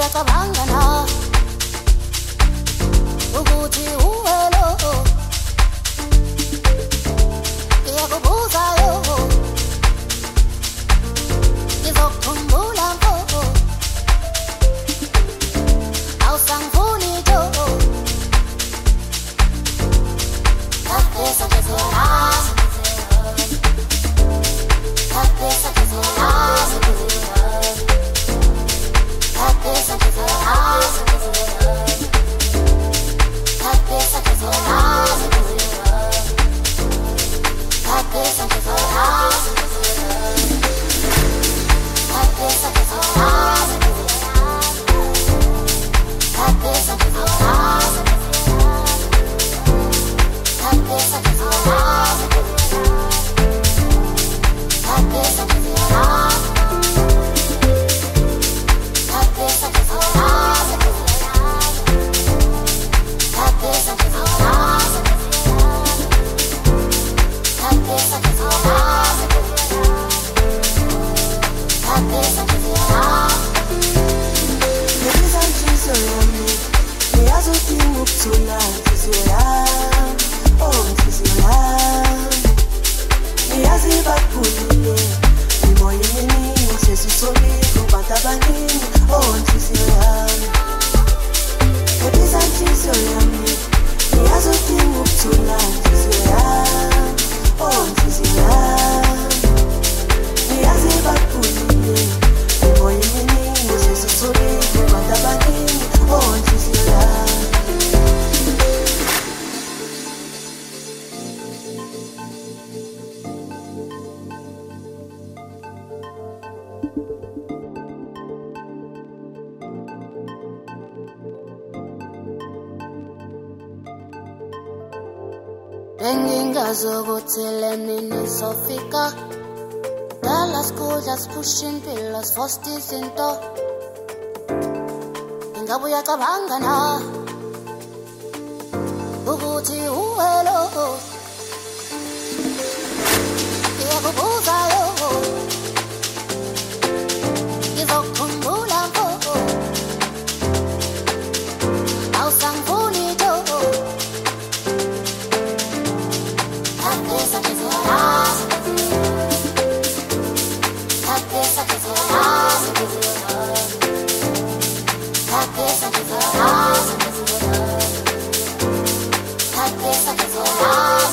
uyacabanga na ukuthi uwelo iyakubuza yo ngizokukhumbula mpo awusangifuni jo Cabeça que se arrasa, cabeça que se arrasa, cabeça que se arrasa, cabeça que se arrasa, cabeça que se arrasa, cabeça que se arrasa, cabeça que se arrasa. Cabeça que se arrasa, cabeça que se arrasa, cabeça que se arrasa, cabeça que se arrasa, cabeça que se arrasa, cabeça que se arrasa. Me azutinho psuna, oh, Nsiziwe Niyazi bakulile Imoye nini Sesisoli Kubantu abaningi Oh, Nsiziwe Ebiza nhliziyo yami Niyazi udinga ukuthula Nsiziwe Oh, Nsiziwe Niyazi bakulile Imoye nini Sesisoli Kubantu abaningi Oh, Nsiziwe Bengingazokuthi le mini izofika Dala skudla sipusha impilo sifosta izinto Ingabe uyacabanga na ukuthi uwelo iyakubuza yo ngizokukhumbula mpo awusangifuni jo Cabeça que se arrasa, cabeça que se arrasa, cabeça que se arrasa, cabeça que se arrasa.